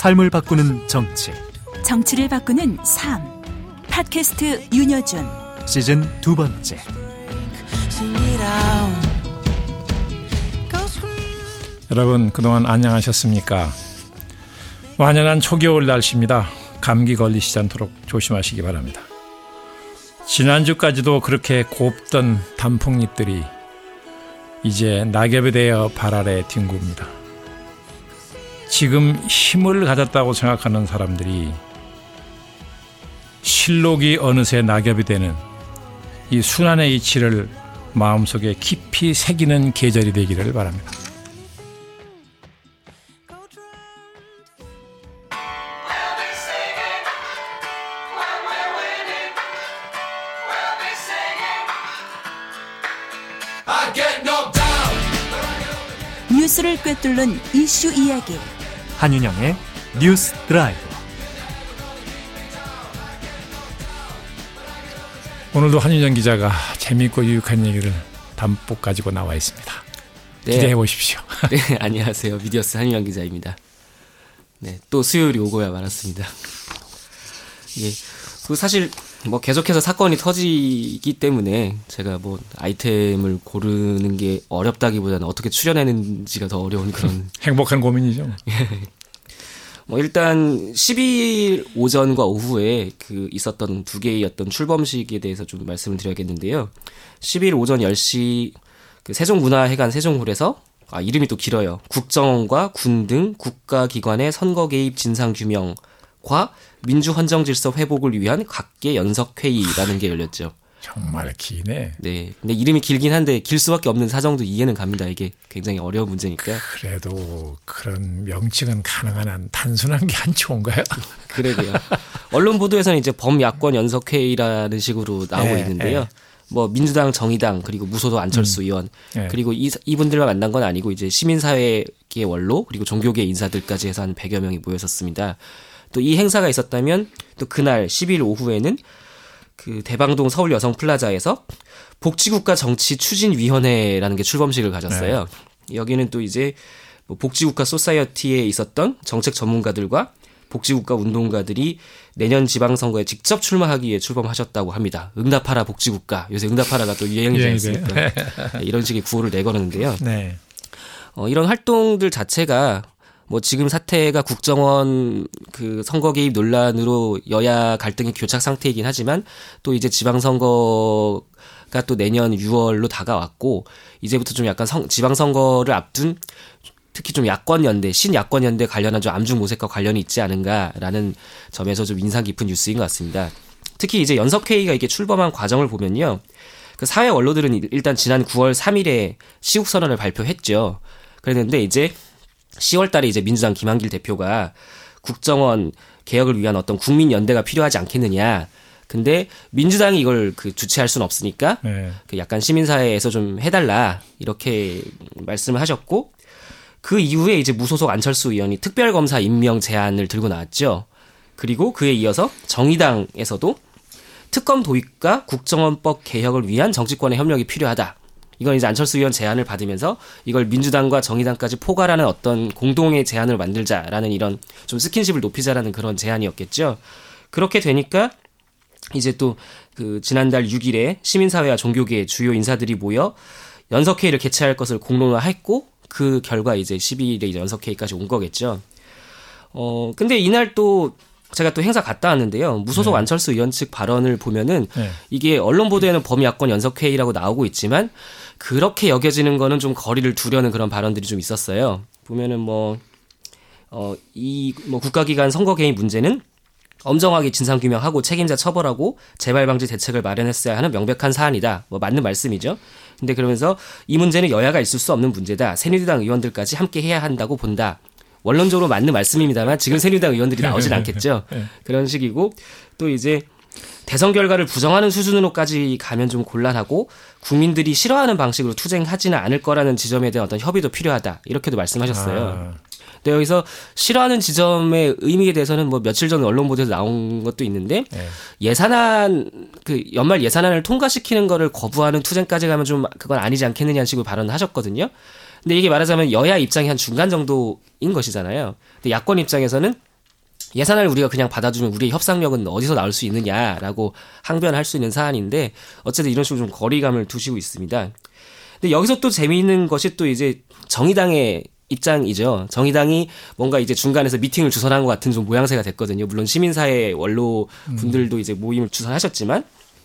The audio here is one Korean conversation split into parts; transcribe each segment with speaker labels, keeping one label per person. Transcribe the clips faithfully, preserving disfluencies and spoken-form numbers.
Speaker 1: 삶을 바꾸는 정치,
Speaker 2: 정치를 바꾸는 삶. 팟캐스트 윤여준
Speaker 1: 시즌 두 번째.
Speaker 3: 여러분 그동안 안녕하셨습니까? 완연한 초겨울 날씨입니다. 감기 걸리시지 않도록 조심하시기 바랍니다. 지난주까지도 그렇게 곱던 단풍잎들이 이제 낙엽이 되어 발 아래 뒹굽니다. 지금 힘을 가졌다고 생각하는 사람들이 실록이 어느새 낙엽이 되는 이 순환의 이치를 마음속에 깊이 새기는 계절이 되기를 바랍니다.
Speaker 2: 뉴스를 꿰뚫는 이슈 이야기.
Speaker 1: 한윤영의 뉴스 드라이브.
Speaker 3: 오늘도 한윤영 기자가 재미있고 유익한 얘기를 담뿍 가지고 나와 있습니다. 네. 기대해 보십시오.
Speaker 4: 네, 안녕하세요. 미디어스 한윤영 기자입니다. 네, 또 수요일이 오고야 말았습니다. 예, 그 사실 뭐 계속해서 사건이 터지기 때문에 제가 뭐 아이템을 고르는 게 어렵다기보다는 어떻게 추려내는지가 더 어려운 그런
Speaker 3: 행복한 고민이죠.
Speaker 4: 뭐 일단 십이일 오전과 오후에 그 있었던 두 개의 어떤 출범식에 대해서 좀 말씀을 드려야겠는데요. 십이일 오전 열 시 그 세종문화회관 세종홀에서, 아 이름이 또 길어요. 국정원과 군 등 국가기관의 선거 개입 진상 규명과 민주헌정질서 회복을 위한 각계 연석회의라는 게 열렸죠.
Speaker 3: 정말 기네.
Speaker 4: 네. 근데 이름이 길긴 한데 길 수밖에 없는 사정도 이해는 갑니다. 이게 굉장히 어려운 문제니까.
Speaker 3: 그래도 그런 명칭은 가능한 한 단순한 게 안 좋은가요?
Speaker 4: 그러게요. 언론 보도에서는 이제 범야권 연석회의라는 식으로 나오고 네, 있는데요. 네. 뭐 민주당, 정의당, 그리고 무소속 안철수 음. 의원, 네. 그리고 이, 이분들만 만난 건 아니고 이제 시민사회계 원로, 그리고 종교계 인사들까지 해서 한 백여 명이 모였었습니다. 또 이 행사가 있었다면 또 그날 십이일 오후에는 그 대방동 서울 여성 플라자에서 복지국가 정치 추진위원회라는 게 출범식을 가졌어요. 네. 여기는 또 이제 뭐 복지국가 소사이어티에 있었던 정책 전문가들과 복지국가 운동가들이 내년 지방선거에 직접 출마하기 위해 출범하셨다고 합니다. 응답하라 복지국가. 요새 응답하라가 또 유행이지 않습니까? 네. 이런 식의 구호를 내걸었는데요. 네. 어, 이런 활동들 자체가 뭐 지금 사태가 국정원 그 선거 개입 논란으로 여야 갈등의 교착 상태이긴 하지만 또 이제 지방선거가 또 내년 유월로 다가왔고 이제부터 좀 약간 성, 지방선거를 앞둔 특히 좀 야권연대, 신야권연대 관련한 좀 암중모색과 관련이 있지 않은가라는 점에서 좀 인상 깊은 뉴스인 것 같습니다. 특히 이제 연석회의가 이게 출범한 과정을 보면요. 그 사회 원로들은 일단 지난 구월 삼일에 시국선언을 발표했죠. 그랬는데 이제 시월 달에 이제 민주당 김한길 대표가 국정원 개혁을 위한 어떤 국민연대가 필요하지 않겠느냐. 근데 민주당이 이걸 그 주최할 수는 없으니까 네. 그 약간 시민사회에서 좀 해달라 이렇게 말씀을 하셨고 그 이후에 이제 무소속 안철수 의원이 특별검사 임명 제안을 들고 나왔죠. 그리고 그에 이어서 정의당에서도 특검 도입과 국정원법 개혁을 위한 정치권의 협력이 필요하다. 이건 이제 안철수 의원 제안을 받으면서 이걸 민주당과 정의당까지 포괄하는 어떤 공동의 제안을 만들자라는 이런 좀 스킨십을 높이자라는 그런 제안이었겠죠. 그렇게 되니까 이제 또 그 지난달 육일에 시민사회와 종교계 주요 인사들이 모여 연석회의를 개최할 것을 공론화했고 그 결과 이제 십이일에 이제 연석회의까지 온 거겠죠. 어, 근데 이날 또 제가 또 행사 갔다 왔는데요. 무소속 네. 안철수 의원 측 발언을 보면은 네. 이게 언론 보도에는 범야권 연석회의라고 나오고 있지만 그렇게 여겨지는 거는 좀 거리를 두려는 그런 발언들이 좀 있었어요. 보면은 뭐, 어, 이 뭐 국가기관 선거 개입 문제는 엄정하게 진상규명하고 책임자 처벌하고 재발 방지 대책을 마련했어야 하는 명백한 사안이다. 뭐 맞는 말씀이죠. 근데 그러면서 이 문제는 여야가 있을 수 없는 문제다. 새누리당 의원들까지 함께 해야 한다고 본다. 원론적으로 맞는 말씀입니다만 지금 새누리당 의원들이 나오진 않겠죠. 그런 식이고 또 이제 대선 결과를 부정하는 수준으로까지 가면 좀 곤란하고 국민들이 싫어하는 방식으로 투쟁하지는 않을 거라는 지점에 대한 어떤 협의도 필요하다. 이렇게도 말씀하셨어요. 아. 근데 여기서 싫어하는 지점의 의미에 대해서는 뭐 며칠 전 언론 보도에서 나온 것도 있는데 네. 예산안 그 연말 예산안을 통과시키는 거를 거부하는 투쟁까지 가면 좀 그건 아니지 않겠느냐는 식으로 발언을 하셨거든요. 근데 이게 말하자면 여야 입장이 한 중간 정도인 것이잖아요. 근데 야권 입장에서는 예산을 우리가 그냥 받아주면 우리의 협상력은 어디서 나올 수 있느냐라고 항변할 수 있는 사안인데 어쨌든 이런 식으로 좀 거리감을 두시고 있습니다. 근데 여기서 또 재미있는 것이 또 이제 정의당의 입장이죠. 정의당이 뭔가 이제 중간에서 미팅을 주선한 것 같은 좀 모양새가 됐거든요. 물론 시민사회 원로 분들도 이제 모임을 주선하셨지만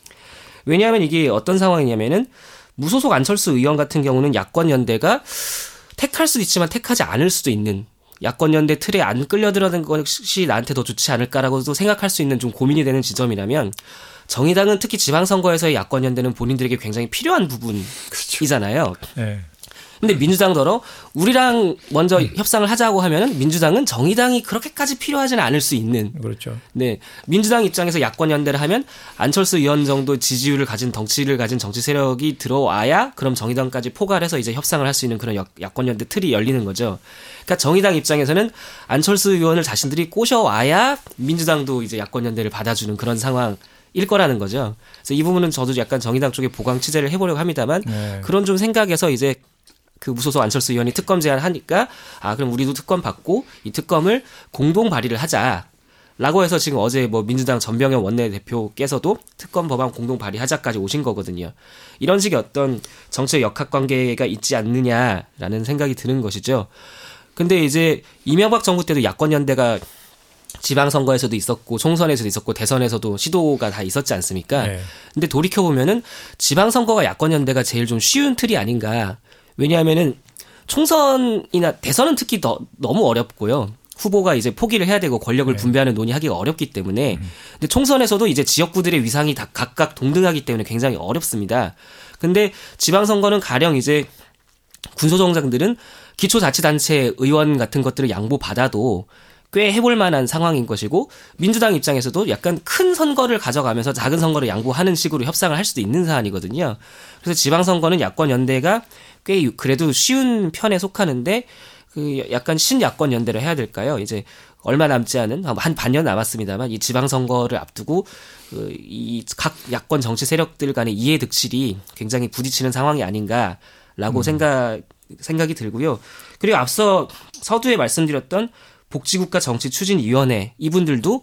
Speaker 4: 왜냐하면 이게 어떤 상황이냐면은 무소속 안철수 의원 같은 경우는 야권 연대가 택할 수도 있지만 택하지 않을 수도 있는 야권 연대 틀에 안 끌려들어는 것이 나한테 더 좋지 않을까라고도 생각할 수 있는 좀 고민이 되는 지점이라면 정의당은 특히 지방선거에서의 야권 연대는 본인들에게 굉장히 필요한 부분이잖아요. 그렇죠. 네. 근데 민주당더러 우리랑 먼저 음. 협상을 하자고 하면은 민주당은 정의당이 그렇게까지 필요하지는 않을 수 있는.
Speaker 3: 그렇죠.
Speaker 4: 네. 민주당 입장에서 야권 연대를 하면 안철수 의원 정도 지지율을 가진 덩치를 가진 정치 세력이 들어와야 그럼 정의당까지 포괄해서 이제 협상을 할 수 있는 그런 야권 연대 틀이 열리는 거죠. 그러니까 정의당 입장에서는 안철수 의원을 자신들이 꼬셔와야 민주당도 이제 야권 연대를 받아주는 그런 상황. 일 거라는 거죠. 그래서 이 부분은 저도 약간 정의당 쪽에 보강 취재를 해보려고 합니다만 네. 그런 좀 생각에서 이제 그 무소속 안철수 의원이 특검 제안하니까 아 그럼 우리도 특검 받고 이 특검을 공동 발의를 하자라고 해서 지금 어제 뭐 민주당 전병현 원내대표께서도 특검 법안 공동 발의하자까지 오신 거거든요. 이런 식의 어떤 정치의 역학관계가 있지 않느냐라는 생각이 드는 것이죠. 근데 이제 이명박 정부 때도 야권 연대가 지방선거에서도 있었고 총선에서도 있었고 대선에서도 시도가 다 있었지 않습니까? 네. 근데 돌이켜보면은 지방선거가 야권연대가 제일 좀 쉬운 틀이 아닌가. 왜냐하면은 총선이나 대선은 특히 더, 너무 어렵고요. 후보가 이제 포기를 해야 되고 권력을 네. 분배하는 논의하기가 어렵기 때문에 음. 근데 총선에서도 이제 지역구들의 위상이 다 각각 동등하기 때문에 굉장히 어렵습니다. 근데 지방선거는 가령 이제 군소정당들은 기초자치단체 의원 같은 것들을 양보받아도 꽤 해볼 만한 상황인 것이고 민주당 입장에서도 약간 큰 선거를 가져가면서 작은 선거를 양보하는 식으로 협상을 할 수도 있는 사안이거든요. 그래서 지방선거는 야권 연대가 꽤 그래도 쉬운 편에 속하는데 그 약간 신야권 연대를 해야 될까요? 이제 얼마 남지 않은 한 반년 남았습니다만 이 지방선거를 앞두고 이 각 야권 정치 세력들 간의 이해 득실이 굉장히 부딪히는 상황이 아닌가라고 음. 생각 생각이 들고요. 그리고 앞서 서두에 말씀드렸던 복지국가 정치추진위원회 이분들도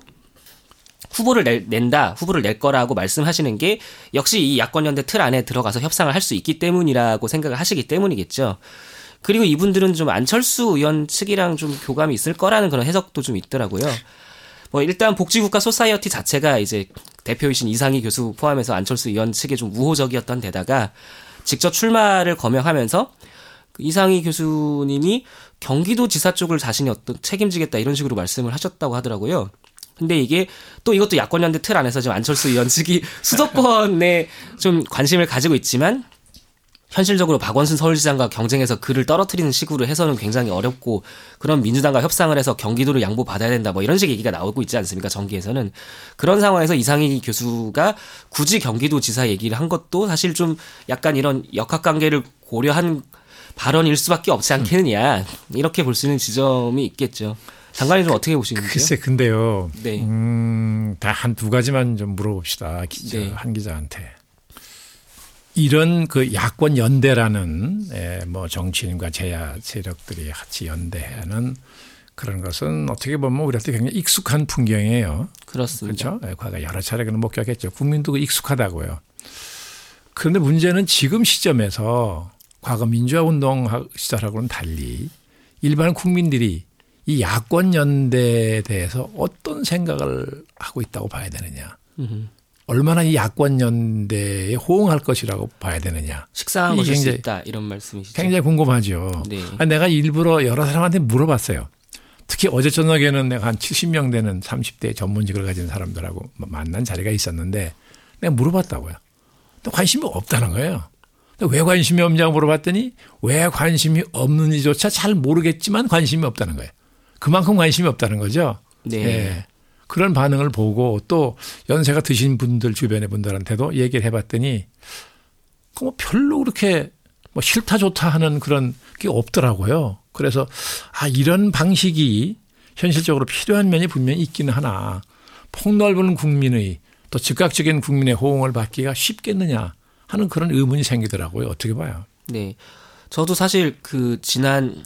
Speaker 4: 후보를 낼, 낸다, 후보를 낼 거라고 말씀하시는 게 역시 이 야권연대 틀 안에 들어가서 협상을 할 수 있기 때문이라고 생각을 하시기 때문이겠죠. 그리고 이분들은 좀 안철수 의원 측이랑 좀 교감이 있을 거라는 그런 해석도 좀 있더라고요. 뭐 일단 복지국가 소사이어티 자체가 이제 대표이신 이상희 교수 포함해서 안철수 의원 측에 좀 우호적이었던 데다가 직접 출마를 거명하면서 이상희 교수님이 경기도지사 쪽을 자신이 어떤 책임지겠다 이런 식으로 말씀을 하셨다고 하더라고요. 근데 이게 또 이것도 야권연대 틀 안에서 지금 안철수 의원 측이 수도권에 좀 관심을 가지고 있지만 현실적으로 박원순 서울시장과 경쟁해서 그를 떨어뜨리는 식으로 해서는 굉장히 어렵고 그런 민주당과 협상을 해서 경기도를 양보받아야 된다 뭐 이런 식의 얘기가 나오고 있지 않습니까? 정기에서는. 그런 상황에서 이상희 교수가 굳이 경기도지사 얘기를 한 것도 사실 좀 약간 이런 역학관계를 고려한 발언일 수밖에 없지 않겠느냐 이렇게 볼 수 있는 지점이 있겠죠. 장관님 좀 어떻게 보시는지요?
Speaker 3: 글쎄 근데요.
Speaker 4: 네.
Speaker 3: 음, 다 한 두 가지만 좀 물어봅시다. 기자,
Speaker 4: 네.
Speaker 3: 한 기자한테. 이런 그 야권 연대라는 에, 뭐 정치인과 제야 세력들이 같이 연대하는 그런 것은 어떻게 보면 우리한테 굉장히 익숙한 풍경이에요.
Speaker 4: 그렇습니다.
Speaker 3: 그렇죠? 네, 과거 여러 차례 그는 목격했죠. 국민도 익숙하다고요. 그런데 문제는 지금 시점에서 과거 민주화운동 시절하고는 달리 일반 국민들이 이 야권 연대에 대해서 어떤 생각을 하고 있다고 봐야 되느냐.
Speaker 4: 음흠.
Speaker 3: 얼마나 이 야권 연대에 호응할 것이라고 봐야 되느냐.
Speaker 4: 식상한 것일 수 있다 이런 말씀이시죠.
Speaker 3: 굉장히 궁금하죠.
Speaker 4: 네.
Speaker 3: 내가 일부러 여러 사람한테 물어봤어요. 특히 어제 저녁에는 내가 한 칠십 명 되는 삼십 대 전문직을 가진 사람들하고 만난 자리가 있었는데 내가 물어봤다고요. 근데 관심이 없다는 거예요. 왜 관심이 없냐고 물어봤더니 왜 관심이 없는지조차 잘 모르겠지만 관심이 없다는 거예요. 그만큼 관심이 없다는 거죠.
Speaker 4: 네.
Speaker 3: 네. 그런 반응을 보고 또 연세가 드신 분들 주변의 분들한테도 얘기를 해봤더니 뭐 별로 그렇게 뭐 싫다 좋다 하는 그런 게 없더라고요. 그래서 아 이런 방식이 현실적으로 필요한 면이 분명히 있기는 하나 폭넓은 국민의 또 즉각적인 국민의 호응을 받기가 쉽겠느냐 하는 그런 의문이 생기더라고요. 어떻게 봐요?
Speaker 4: 네, 저도 사실 그 지난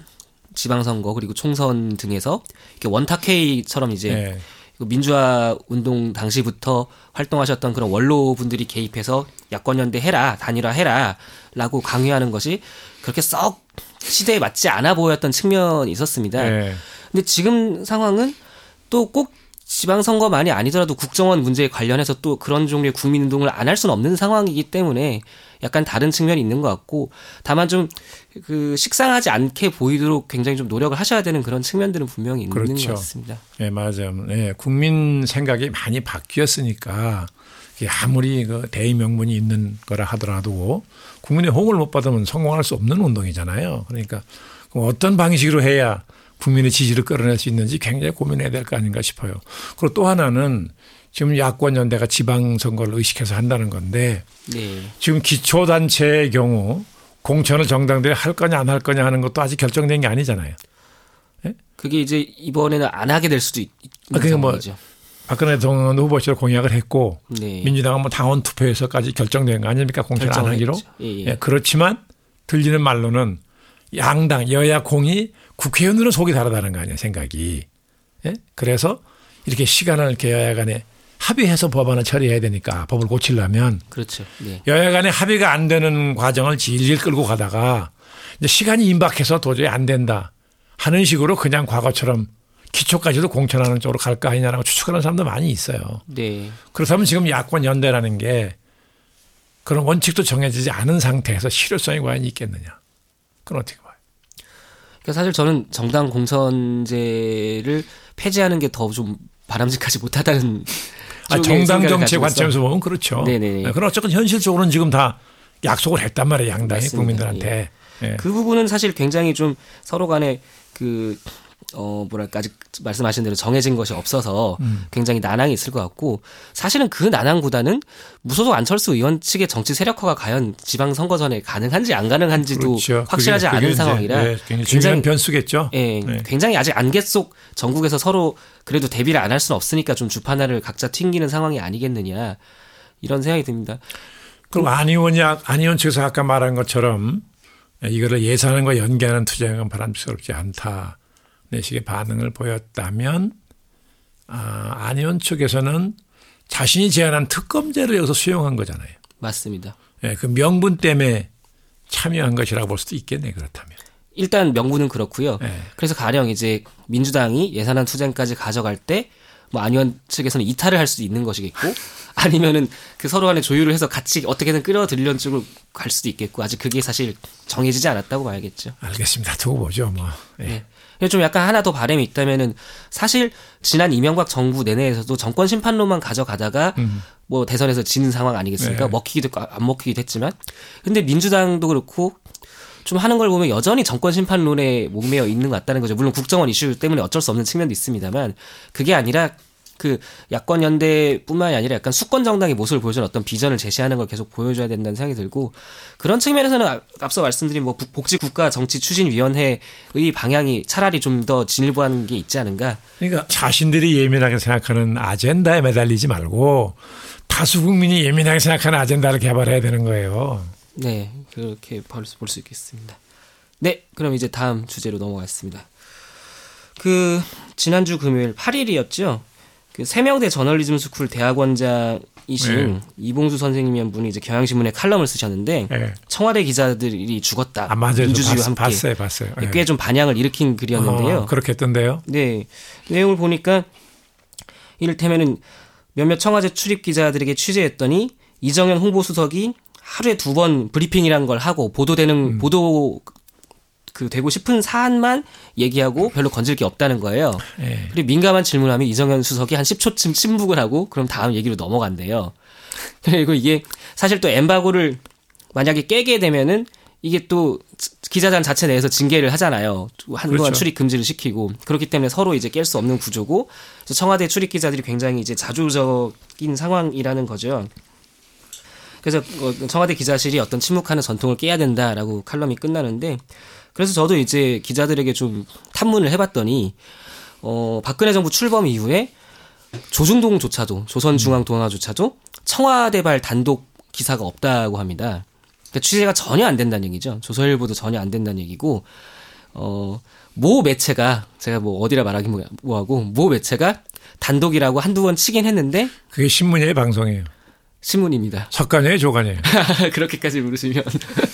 Speaker 4: 지방선거 그리고 총선 등에서 이렇게 원탁회의처럼 이제
Speaker 3: 네.
Speaker 4: 민주화 운동 당시부터 활동하셨던 그런 원로분들이 개입해서 야권연대 해라, 단일화 해라라고 강요하는 것이 그렇게 썩 시대에 맞지 않아 보였던 측면이 있었습니다.
Speaker 3: 네.
Speaker 4: 근데 지금 상황은 또 꼭 지방선거만이 아니더라도 국정원 문제에 관련해서 또 그런 종류의 국민운동을 안 할 수는 없는 상황이기 때문에 약간 다른 측면이 있는 것 같고, 다만 좀 그 식상하지 않게 보이도록 굉장히 좀 노력을 하셔야 되는 그런 측면들은 분명히 있는
Speaker 3: 그렇죠.
Speaker 4: 것 같습니다.
Speaker 3: 네, 맞아요. 네, 국민 생각이 많이 바뀌었으니까 아무리 그 대의 명분이 있는 거라 하더라도 국민의 호응을 못 받으면 성공할 수 없는 운동이잖아요. 그러니까 어떤 방식으로 해야 국민의 지지를 끌어낼 수 있는지 굉장히 고민해야 될 거 아닌가 싶어요. 그리고 또 하나는 지금 야권 연대가 지방선거를 의식해서 한다는 건데
Speaker 4: 네.
Speaker 3: 지금 기초단체의 경우 공천을 정당들이 할 거냐 안 할 거냐 하는 것도 아직 결정된 게 아니잖아요. 네?
Speaker 4: 그게 이제 이번에는 안 하게 될 수도 있는
Speaker 3: 아, 그게 뭐
Speaker 4: 상황이죠.
Speaker 3: 박근혜 대통령 후보실로 공약을 했고
Speaker 4: 네.
Speaker 3: 민주당은 뭐 당원 투표에서까지 결정된 거 아닙니까? 공천 안 하기로.
Speaker 4: 예, 예.
Speaker 3: 예, 그렇지만 들리는 말로는 양당 여야 공이 국회의원들은 속이 다르다는 거 아니에요, 생각이. 예? 그래서 이렇게 시간을 이렇게 여야 간에 합의해서 법안을 처리해야 되니까 법을 고치려면
Speaker 4: 그렇죠. 네.
Speaker 3: 여야 간에 합의가 안 되는 과정을 질질 끌고 가다가 이제 시간이 임박해서 도저히 안 된다 하는 식으로 그냥 과거처럼 기초까지도 공천하는 쪽으로 갈 거 아니냐라고 추측하는 사람도 많이 있어요.
Speaker 4: 네.
Speaker 3: 그렇다면 지금 야권 연대라는 게 그런 원칙도 정해지지 않은 상태에서 실효성이 과연 있겠느냐. 그건 어떻게 봐요?
Speaker 4: 그러니까 사실 저는 정당 공천제를 폐지하는 게 더 좀 바람직하지 못하다는
Speaker 3: 아, 정당 정책 관점에서 보면 그렇죠.
Speaker 4: 네네.
Speaker 3: 그럼 어쨌든 현실적으로는 지금 다 약속을 했단 말이에요. 양당이
Speaker 4: 맞습니다.
Speaker 3: 국민들한테.
Speaker 4: 예.
Speaker 3: 예.
Speaker 4: 그 부분은 사실 굉장히 좀 서로 간에 그 어, 뭐랄까, 아직 말씀하신 대로 정해진 것이 없어서
Speaker 3: 음.
Speaker 4: 굉장히 난항이 있을 것 같고, 사실은 그 난항보다는 무소속 안철수 의원 측의 정치 세력화가 과연 지방선거전에 가능한지 안 가능한지도
Speaker 3: 그렇죠.
Speaker 4: 확실하지
Speaker 3: 그게,
Speaker 4: 않은
Speaker 3: 그게
Speaker 4: 상황이라
Speaker 3: 네, 굉장히 중요한 변수겠죠.
Speaker 4: 예,
Speaker 3: 네.
Speaker 4: 굉장히 아직 안개 속 전국에서 서로 그래도 대비를 안 할 수는 없으니까 좀 주판화를 각자 튕기는 상황이 아니겠느냐, 이런 생각이 듭니다.
Speaker 3: 그리고 안 의원이, 안 의원 측에서 아까 말한 것처럼 이거를 예산과 연계하는 투쟁은 바람직스럽지 않다. 내식의 반응을 보였다면 아, 안 의원 측에서는 자신이 제안한 특검제를 여기서 수용한 거잖아요.
Speaker 4: 맞습니다.
Speaker 3: 예, 그 명분 때문에 참여한 것이라고 볼 수도 있겠네, 그렇다면.
Speaker 4: 일단 명분은 그렇고요.
Speaker 3: 네.
Speaker 4: 그래서 가령 이제 민주당이 예산안 투쟁까지 가져갈 때 뭐 안 의원 측에서는 이탈을 할 수도 있는 것이겠고, 아니면은 그 서로 간에 조율을 해서 같이 어떻게든 끌어들이려는 쪽으로 갈 수도 있겠고, 아직 그게 사실 정해지지 않았다고 봐야겠죠.
Speaker 3: 알겠습니다. 두고 보죠, 뭐. 예.
Speaker 4: 네. 좀 약간 하나 더 바람이 있다면은, 사실 지난 이명박 정부 내내에서도 정권 심판론만 가져가다가
Speaker 3: 음.
Speaker 4: 뭐 대선에서 지는 상황 아니겠습니까?
Speaker 3: 네.
Speaker 4: 먹히기도 했고 안 먹히기도 했지만, 근데 민주당도 그렇고 좀 하는 걸 보면 여전히 정권 심판론에 목매어 있는 것 같다는 거죠. 물론 국정원 이슈 때문에 어쩔 수 없는 측면도 있습니다만, 그게 아니라 그 야권 연대뿐만이 아니라 약간 수권 정당의 모습을 보여주는 어떤 비전을 제시하는 걸 계속 보여줘야 된다는 생각이 들고, 그런 측면에서는 앞서 말씀드린 뭐 복지국가 정치추진위원회의 방향이 차라리 좀 더 진일보한 게 있지 않은가.
Speaker 3: 그러니까 자신들이 예민하게 생각하는 아젠다에 매달리지 말고 다수 국민이 예민하게 생각하는 아젠다를 개발해야 되는 거예요.
Speaker 4: 네, 그렇게 볼 수 있겠습니다. 네, 그럼 이제 다음 주제로 넘어가겠습니다. 그 지난주 금요일 팔 일이었죠. 그 세명대 저널리즘 스쿨 대학원장이신
Speaker 3: 네.
Speaker 4: 이봉수 선생님이란 분이 이제 경향신문에 칼럼을 쓰셨는데, 네. 청와대 기자들이 죽었다.
Speaker 3: 아, 맞아요.
Speaker 4: 민주주의와 함께.
Speaker 3: 봤어요, 봤어요.
Speaker 4: 네. 꽤 좀 반향을 일으킨 글이었는데요.
Speaker 3: 어, 그렇게 했던데요.
Speaker 4: 네, 내용을 보니까 이를테면은 몇몇 청와대 출입 기자들에게 취재했더니 이정현 홍보수석이 하루에 두 번 브리핑이라는 걸 하고 보도되는 음. 보도 그 되고 싶은 사안만 얘기하고 별로 건질 게 없다는 거예요. 네. 그리고 민감한 질문하면 이정현 수석이 한 십 초쯤 침묵을 하고 그럼 다음 얘기로 넘어간대요. 그리고 이게 사실 또 엠바고를 만약에 깨게 되면은 이게 또 기자단 자체 내에서 징계를 하잖아요. 한동안 그렇죠. 출입 금지를 시키고, 그렇기 때문에 서로 이제 깰 수 없는 구조고, 청와대 출입 기자들이 굉장히 이제 자조적인 상황이라는 거죠. 그래서 청와대 기자실이 어떤 침묵하는 전통을 깨야 된다라고 칼럼이 끝나는데, 그래서 저도 이제 기자들에게 좀 탐문을 해봤더니, 어, 박근혜 정부 출범 이후에 조중동조차도, 조선중앙동아조차도 청와대발 단독 기사가 없다고 합니다. 그러니까 취재가 전혀 안 된다는 얘기죠. 조선일보도 전혀 안 된다는 얘기고, 어, 모 매체가 제가 뭐 어디라 말하기 뭐하고 모 매체가 단독이라고 한두 번 치긴 했는데
Speaker 3: 그게 신문이에요, 방송이에요?
Speaker 4: 신문입니다.
Speaker 3: 석간이에요, 조간이에요?
Speaker 4: 그렇게까지 물으시면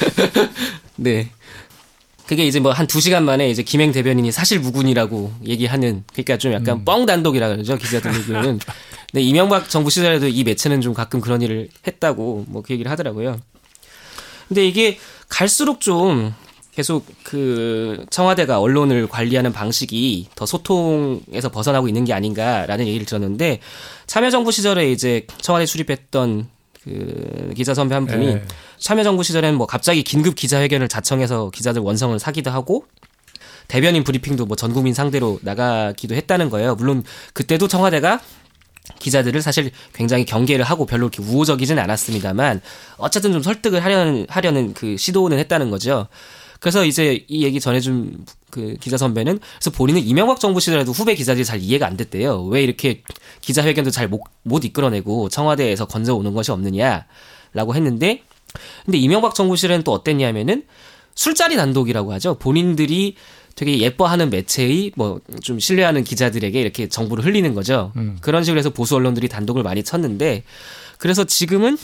Speaker 4: 네. 그게 이제 뭐 한 두 시간 만에 이제 김행 대변인이 사실 무근이라고 얘기하는, 그러니까 좀 약간 음. 뻥 단독이라 그러죠, 기자들 얘기는. 근데 이명박 정부 시절에도 이 매체는 좀 가끔 그런 일을 했다고 뭐 그 얘기를 하더라고요. 근데 이게 갈수록 좀 계속 그 청와대가 언론을 관리하는 방식이 더 소통에서 벗어나고 있는 게 아닌가라는 얘기를 들었는데, 참여정부 시절에 이제 청와대 출입했던 그 기자 선배 한 분이 네. 참여정부 시절에는 뭐 갑자기 긴급 기자회견을 자청해서 기자들 원성을 사기도 하고 대변인 브리핑도 뭐 전 국민 상대로 나가기도 했다는 거예요. 물론 그때도 청와대가 기자들을 사실 굉장히 경계를 하고 별로 이렇게 우호적이진 않았습니다만 어쨌든 좀 설득을 하려는 하려는 그 시도는 했다는 거죠. 그래서 이제 이 얘기 전해준 그 기자 선배는, 그래서 본인은 이명박 정부 시절에도 후배 기자들이 잘 이해가 안 됐대요. 왜 이렇게 기자회견도 잘 못 못 이끌어내고 청와대에서 건져오는 것이 없느냐라고 했는데, 근데 이명박 정부 시절에는 또 어땠냐면은 술자리 단독이라고 하죠. 본인들이 되게 예뻐하는 매체의 뭐 좀 신뢰하는 기자들에게 이렇게 정보를 흘리는 거죠. 음. 그런 식으로 해서 보수 언론들이 단독을 많이 쳤는데, 그래서 지금은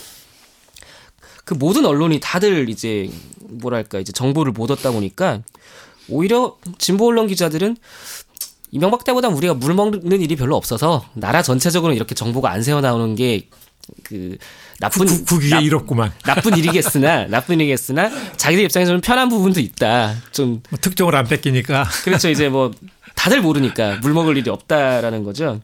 Speaker 4: 그 모든 언론이 다들 이제 뭐랄까 이제 정보를 못 얻다 보니까 오히려 진보 언론 기자들은 이명박 때보다 우리가 물 먹는 일이 별로 없어서 나라 전체적으로 이렇게 정보가 안 새어 나오는 게 그 나쁜
Speaker 3: 구, 국익에 이렇구만.
Speaker 4: 나쁜 일이겠으나 나쁜 일이겠으나 자기들 입장에서는 편한 부분도 있다. 좀
Speaker 3: 뭐 특종을 안 뺏기니까.
Speaker 4: 그렇죠. 이제 뭐 다들 모르니까 물 먹을 일이 없다라는 거죠.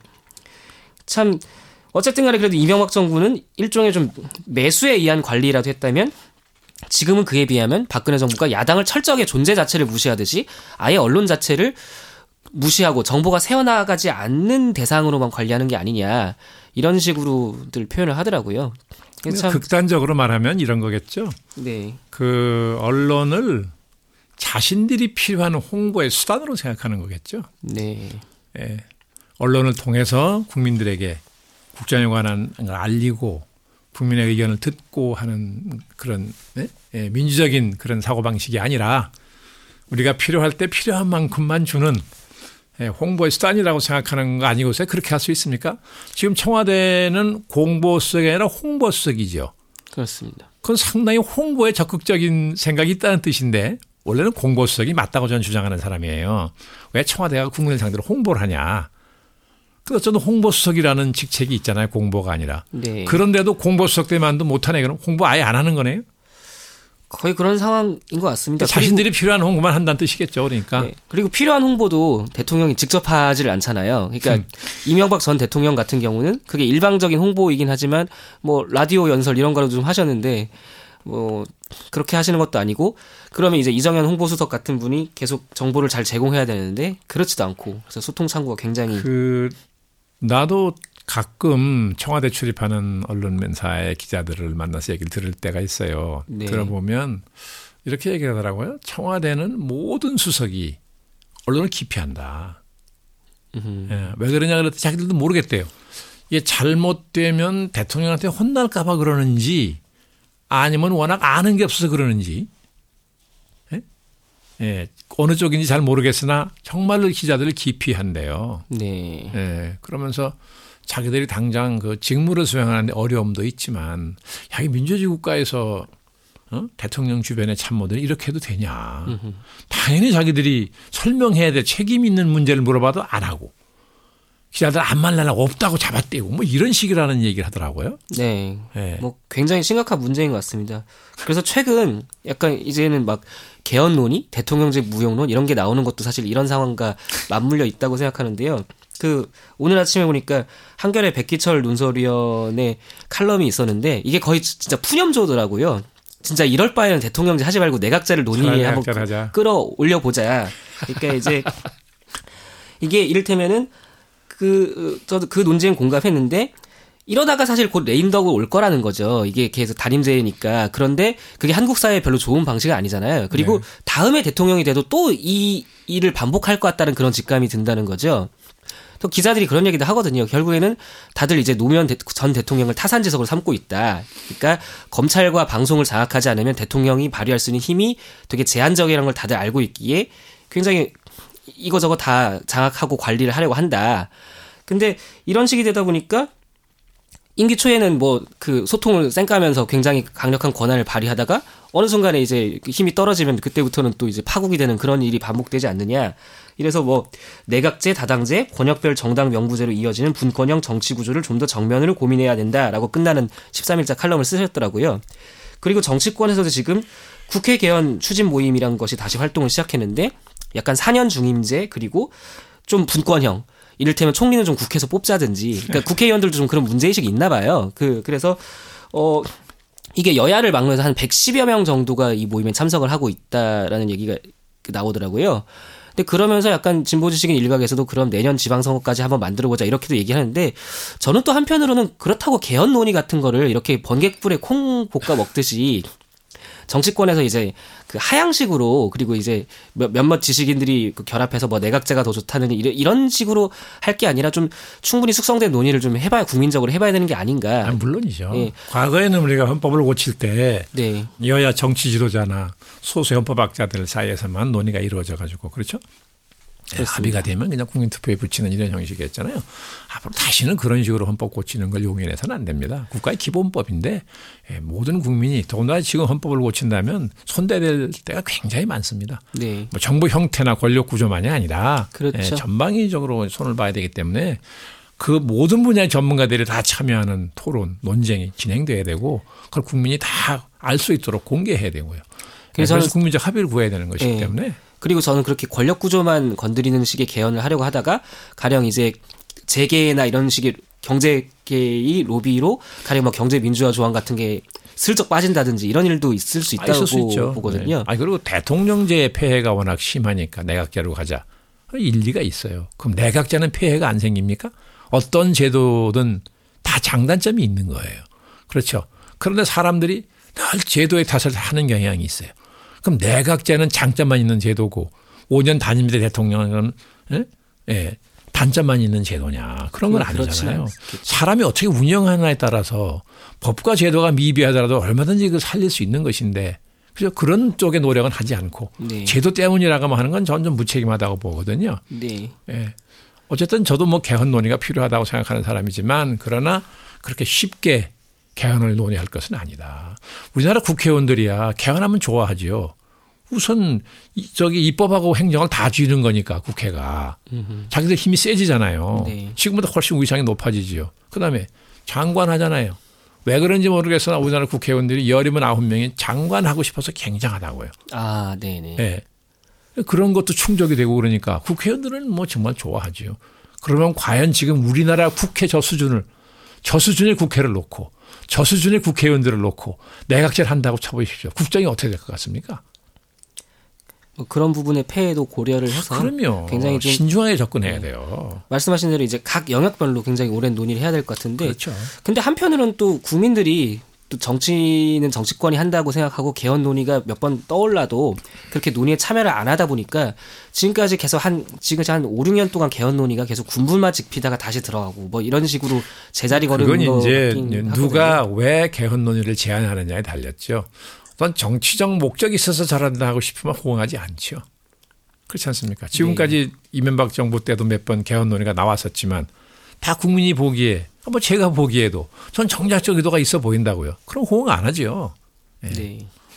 Speaker 4: 참 어쨌든 간에 그래도 이명박 정부는 일종의 좀 매수에 의한 관리라도 했다면, 지금은 그에 비하면 박근혜 정부가 야당을 철저하게 존재 자체를 무시하듯이 아예 언론 자체를 무시하고 정보가 새어나가지 않는 대상으로만 관리하는 게 아니냐, 이런 식으로들 표현을 하더라고요.
Speaker 3: 참 극단적으로 말하면 이런 거겠죠.
Speaker 4: 네.
Speaker 3: 그 언론을 자신들이 필요한 홍보의 수단으로 생각하는 거겠죠.
Speaker 4: 네.
Speaker 3: 예. 언론을 통해서 국민들에게 국정에 관한 걸 알리고 국민의 의견을 듣고 하는 그런 네? 예, 민주적인 그런 사고방식이 아니라 우리가 필요할 때 필요한 만큼만 주는 예, 홍보의 수단이라고 생각하는 거 아니고서 그렇게 할 수 있습니까? 지금 청와대는 공보수석이 아니라 홍보수석이죠.
Speaker 4: 그렇습니다.
Speaker 3: 그건 상당히 홍보에 적극적인 생각이 있다는 뜻인데, 원래는 공보수석이 맞다고 저는 주장하는 사람이에요. 왜 청와대가 국민을 상대로 홍보를 하냐. 어쨌든 홍보수석이라는 직책이 있잖아요. 공보가 아니라.
Speaker 4: 네.
Speaker 3: 그런데도 공보수석 때만도 못하네. 그럼 홍보 아예 안 하는 거네요.
Speaker 4: 거의 그런 상황인 것 같습니다.
Speaker 3: 자신들이 필요한 홍보만 한다는 뜻이겠죠. 그러니까.
Speaker 4: 네. 그리고 필요한 홍보도 대통령이 직접 하지를 않잖아요. 그러니까 음. 이명박 전 대통령 같은 경우는 그게 일방적인 홍보이긴 하지만 뭐 라디오 연설 이런 거로 좀 하셨는데 뭐 그렇게 하시는 것도 아니고, 그러면 이제 이정현 홍보수석 같은 분이 계속 정보를 잘 제공해야 되는데 그렇지도 않고, 그래서 소통 창구가 굉장히
Speaker 3: 그 나도 가끔 청와대 출입하는 언론맨사의 기자들을 만나서 얘기를 들을 때가 있어요. 네. 들어보면 이렇게 얘기하더라고요. 청와대는 모든 수석이 언론을 기피한다. 예, 왜 그러냐 그랬더니 자기들도 모르겠대요. 이게 잘못되면 대통령한테 혼날까 봐 그러는지 아니면 워낙 아는 게 없어서 그러는지, 예? 예, 어느 쪽인지 잘 모르겠으나 정말로 기자들을 기피한대요.
Speaker 4: 네.
Speaker 3: 예, 그러면서 자기들이 당장 그 직무를 수행하는데 어려움도 있지만, 야, 이 민주주의 국가에서 어? 대통령 주변의 참모들이 이렇게 해도 되냐. 음흠. 당연히 자기들이 설명해야 될 책임 있는 문제를 물어봐도 안 하고, 기자들 안 만나나 없다고 잡아떼고 뭐 이런 식이라는 얘기를 하더라고요.
Speaker 4: 네. 네. 뭐 굉장히 심각한 문제인 것 같습니다. 그래서 최근 약간 이제는 막 개헌론이, 대통령제 무용론 이런 게 나오는 것도 사실 이런 상황과 맞물려 있다고 생각하는데요. 그 오늘 아침에 보니까 한겨레 백기철 논설위원의 칼럼이 있었는데 이게 거의 진짜 푸념조더라고요. 진짜 이럴 바에는 대통령제 하지 말고 내각제를 논의에 한번 끌어올려 보자. 그러니까 이제 이게 이를테면은 그 저도 그 논쟁 공감했는데, 이러다가 사실 곧 레임덕으로 올 거라는 거죠. 이게 계속 단임제니까. 그런데 그게 한국 사회에 별로 좋은 방식은 아니잖아요. 그리고 네. 다음에 대통령이 돼도 또 이 일을 반복할 것 같다는 그런 직감이 든다는 거죠. 또 기자들이 그런 얘기도 하거든요. 결국에는 다들 이제 노무현 전 대통령을 타산지석으로 삼고 있다. 그러니까 검찰과 방송을 장악하지 않으면 대통령이 발휘할 수 있는 힘이 되게 제한적이라는 걸 다들 알고 있기에 굉장히 이거저거 다 장악하고 관리를 하려고 한다. 근데 이런 식이 되다 보니까 임기 초에는 뭐 그 소통을 쌩까면서 굉장히 강력한 권한을 발휘하다가 어느 순간에 이제 힘이 떨어지면 그때부터는 또 이제 파국이 되는 그런 일이 반복되지 않느냐. 이래서 뭐 내각제, 다당제, 권역별 정당 명부제로 이어지는 분권형 정치 구조를 좀 더 정면으로 고민해야 된다라고 끝나는 십삼 일자 칼럼을 쓰셨더라고요. 그리고 정치권에서도 지금 국회 개헌 추진 모임이란 것이 다시 활동을 시작했는데 약간 사 년 중임제 그리고 좀 분권형 이를테면 총리는 좀 국회에서 뽑자든지 그러니까 국회의원들도 좀 그런 문제의식이 있나 봐요. 그 그래서 어 이게 여야를 막론해서 한 백십여 명 정도가 이 모임에 참석을 하고 있다라는 얘기가 나오더라고요. 근데 그러면서 약간 진보 지식인 일각에서도 그럼 내년 지방선거까지 한번 만들어보자 이렇게도 얘기하는데 저는 또 한편으로는 그렇다고 개헌 논의 같은 거를 이렇게 번개불에 콩 볶아 먹듯이 정치권에서 이제 그 하향식으로 그리고 이제 몇몇 지식인들이 결합해서 뭐 내각제가 더 좋다는 이런 식으로 할 게 아니라 좀 충분히 숙성된 논의를 좀 해봐야 국민적으로 해봐야 되는 게 아닌가.
Speaker 3: 아, 물론이죠.
Speaker 4: 예.
Speaker 3: 과거에는 우리가 헌법을 고칠 때
Speaker 4: 네.
Speaker 3: 여야 정치 지도자나 소수 헌법학자들 사이에서만 논의가 이루어져 가지고 그렇죠. 네, 합의가 되면 그냥 국민투표에 붙이는 이런 형식이었잖아요. 앞으로 다시는 그런 식으로 헌법 고치는 걸 용인해서는 안 됩니다. 국가의 기본법인데 모든 국민이 더군다나 지금 헌법을 고친다면 손대될 때가 굉장히 많습니다.
Speaker 4: 네.
Speaker 3: 뭐 정부 형태나 권력 구조만이 아니라
Speaker 4: 그렇죠.
Speaker 3: 전방위적으로 손을 봐야 되기 때문에 그 모든 분야의 전문가들이 다 참여하는 토론, 논쟁이 진행돼야 되고 그걸 국민이 다 알 수 있도록 공개해야 되고요. 그래서, 그래서 국민적 합의를 구해야 되는 것이기
Speaker 4: 네.
Speaker 3: 때문에
Speaker 4: 그리고 저는 그렇게 권력 구조만 건드리는 식의 개헌을 하려고 하다가 가령 이제 재계나 이런 식의 경제계의 로비로 가령 뭐 경제민주화 조항 같은 게 슬쩍 빠진다든지 이런 일도 있을 수 있다고
Speaker 3: 아, 수 있죠.
Speaker 4: 보거든요.
Speaker 3: 네. 아 그리고 대통령제의 폐해가 워낙 심하니까 내각제로 가자. 일리가 있어요. 그럼 내각제는 폐해가 안 생깁니까? 어떤 제도든 다 장단점이 있는 거예요. 그렇죠. 그런데 사람들이 늘 제도의 탓을 하는 경향이 있어요. 그럼 내각제는 장점만 있는 제도고 오 년 단임제 대통령은 예? 예, 단점만 있는 제도냐. 그런 건 아니잖아요. 사람이 어떻게 운영하느냐에 따라서 법과 제도가 미비하더라도 얼마든지 그 살릴 수 있는 것인데 그래서 그런 쪽의 노력은 하지 않고
Speaker 4: 네.
Speaker 3: 제도 때문이라고 하는 건 저는 좀 무책임하다고 보거든요.
Speaker 4: 네.
Speaker 3: 예. 어쨌든 저도 뭐 개헌 논의가 필요하다고 생각하는 사람이지만 그러나 그렇게 쉽게 개헌을 논의할 것은 아니다. 우리나라 국회의원들이야 개헌하면 좋아하죠. 우선 저기 입법하고 행정을 다 쥐는 거니까 국회가. 음흠. 자기들 힘이 세지잖아요. 네. 지금보다 훨씬 위상이 높아지죠. 그다음에 장관 하잖아요. 왜 그런지 모르겠으나 우리나라 국회의원들이 열이면 아홉 명이 장관하고 싶어서 굉장하다고요.
Speaker 4: 아, 네네.
Speaker 3: 네. 그런 것도 충족이 되고 그러니까 국회의원들은 뭐 정말 좋아하죠. 그러면 과연 지금 우리나라 국회 저 수준을 저 수준의 국회를 놓고 저 수준의 국회의원들을 놓고 내각제를 한다고 쳐보십시오. 국정이 어떻게 될 것 같습니까?
Speaker 4: 뭐 그런 부분의 폐해도 고려를 해서
Speaker 3: 그럼요.
Speaker 4: 굉장히 좀
Speaker 3: 신중하게 접근해야 돼요.
Speaker 4: 말씀하신 대로 이제 각 영역별로 굉장히 오랜 논의를 해야 될 것 같은데.
Speaker 3: 그렇죠.
Speaker 4: 근데 한편으로는 또 국민들이 또 정치는 정치권이 한다고 생각하고 개헌 논의가 몇 번 떠올라도 그렇게 논의에 참여를 안 하다 보니까 지금까지 계속 한 지금까지 한 오, 육 년 동안 개헌 논의가 계속 군불만 지피다가 다시 들어가고 뭐 이런 식으로 제자리 걸음인 거
Speaker 3: 그건 이제 누가 왜 개헌 논의를 제안하느냐에 달렸죠. 어떤 정치적 목적이 있어서 잘한다 하고 싶으면 호응하지 않죠. 그렇지 않습니까? 지금까지 네. 이명박 정부 때도 몇 번 개헌 논의가 나왔었지만 다 국민이 보기에 뭐 제가 보기에도 전 정략적 의도가 있어 보인다고요. 그럼 호응 안 하죠.
Speaker 4: 네. 네.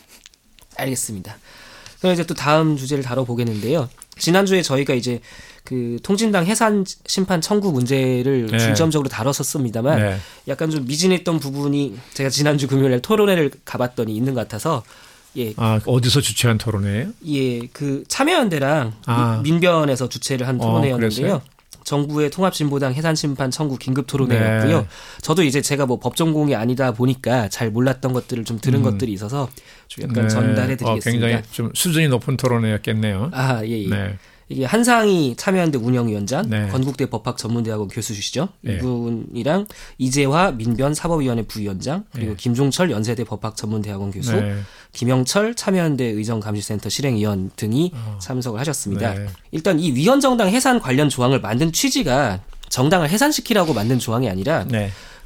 Speaker 4: 알겠습니다. 그럼 이제 또 다음 주제를 다뤄보겠는데요. 지난주에 저희가 이제 그 통진당 해산 심판 청구 문제를 네. 중점적으로 다뤘었습니다만 네. 약간 좀 미진했던 부분이 제가 지난주 금요일에 토론회를 가봤더니 있는 것 같아서 예.
Speaker 3: 아, 어디서 주최한 토론회예요?
Speaker 4: 예, 그 참여연대랑 아. 민변에서 주최를 한 토론회였는데요. 어, 정부의 통합진보당 해산심판 청구 긴급 토론회였고요. 네. 저도 이제 제가 뭐 법전공이 아니다 보니까 잘 몰랐던 것들을 좀 들은 음. 것들이 있어서 좀 약간 네. 전달해드리겠습니다.
Speaker 3: 어, 굉장히 좀 수준이 높은 토론회였겠네요.
Speaker 4: 아, 예, 예. 네. 이게 한상희 참여연대 운영위원장,
Speaker 3: 네.
Speaker 4: 건국대 법학전문대학원 교수시죠.
Speaker 3: 네.
Speaker 4: 이분이랑 이재화 민변 사법위원회 부위원장, 그리고 네. 김종철 연세대 법학전문대학원 교수, 네. 김영철 참여연대 의정감시센터 실행위원 등이 어. 참석을 하셨습니다. 네. 일단 이 위헌정당 해산 관련 조항을 만든 취지가 정당을 해산시키라고 만든 조항이 아니라
Speaker 3: 네.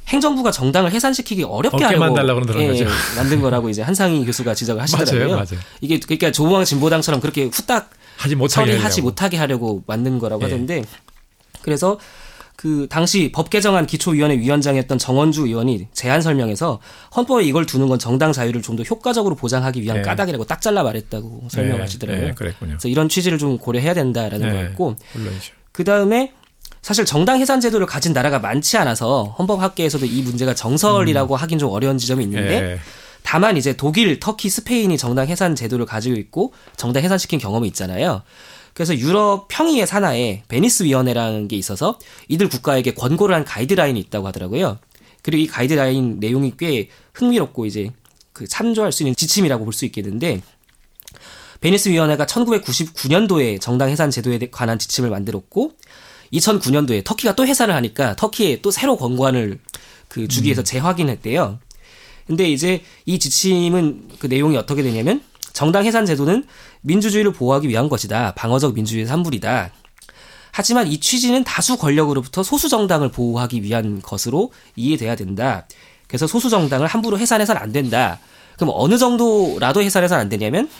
Speaker 4: 행정부가 정당을 해산시키기 어렵게
Speaker 3: 하려고
Speaker 4: 만들려고
Speaker 3: 그러는
Speaker 4: 예,
Speaker 3: 거죠.
Speaker 4: 만든 거라고 이제 한상희 교수가 지적을 하시더라고요.
Speaker 3: 맞아요, 맞아요.
Speaker 4: 이게 그러니까 조봉황 진보당처럼 그렇게 후딱
Speaker 3: 하지 못하게
Speaker 4: 처리하지
Speaker 3: 하려고.
Speaker 4: 못하게 하려고 만든 거라고
Speaker 3: 예.
Speaker 4: 하던데 그래서 그 당시 법 개정안 기초위원회 위원장이었던 정원주 의원이 제안 설명에서 헌법에 이걸 두는 건 정당 자유를 좀 더 효과적으로 보장하기 위한
Speaker 3: 예.
Speaker 4: 까닭이라고 딱 잘라 말했다고 설명하시더라고요.
Speaker 3: 예, 예, 그랬군요.
Speaker 4: 그래서 이런 취지를 좀 고려해야 된다라는
Speaker 3: 예,
Speaker 4: 거였고
Speaker 3: 물론이죠.
Speaker 4: 그 다음에 사실 정당 해산 제도를 가진 나라가 많지 않아서 헌법학계에서도 이 문제가 정설이라고
Speaker 3: 음.
Speaker 4: 하긴 좀 어려운 지점이 있는데
Speaker 3: 예.
Speaker 4: 다만 이제 독일, 터키, 스페인이 정당 해산 제도를 가지고 있고 정당 해산시킨 경험이 있잖아요. 그래서 유럽 평의의 산하에 베니스 위원회라는 게 있어서 이들 국가에게 권고를 한 가이드라인이 있다고 하더라고요. 그리고 이 가이드라인 내용이 꽤 흥미롭고 이제 그 참조할 수 있는 지침이라고 볼 수 있겠는데 베니스 위원회가 천구백구십구 년도에 정당 해산 제도에 관한 지침을 만들었고 이천구 년도에 터키가 또 해산을 하니까 터키에 또 새로 권고안을 그 주기 위해서 재확인했대요. 근데 이제 이 지침은 그 내용이 어떻게 되냐면 정당 해산 제도는 민주주의를 보호하기 위한 것이다. 방어적 민주주의의 산물이다. 하지만 이 취지는 다수 권력으로부터 소수 정당을 보호하기 위한 것으로 이해돼야 된다. 그래서 소수 정당을 함부로 해산해서는 안 된다. 그럼 어느 정도라도 해산해서는 안 되냐면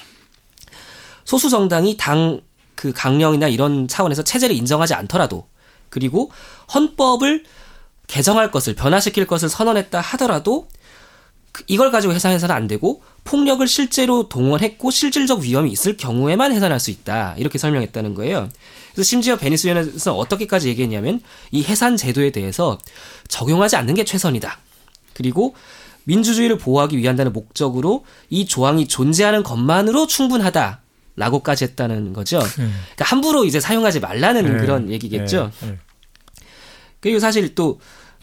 Speaker 4: 소수 정당이 당 그 강령이나 이런 차원에서 체제를 인정하지 않더라도 그리고 헌법을 개정할 것을 변화시킬 것을 선언했다 하더라도 이걸 가지고 해산해서는 안 되고 폭력을 실제로 동원했고 실질적 위험이 있을 경우에만 해산할 수 있다. 이렇게 설명했다는 거예요. 그래서 심지어 베니스 위원회에서는 어떻게까지 얘기했냐면 이 해산 제도에 대해서 적용하지 않는 게 최선이다. 그리고 민주주의를 보호하기 위한다는 목적으로 이 조항이 존재하는 것만으로 충분하다. 라고까지 했다는 거죠. 그러니까 함부로 이제 사용하지 말라는
Speaker 3: 네.
Speaker 4: 그런 얘기겠죠.
Speaker 3: 네. 네.
Speaker 4: 그리고 사실 또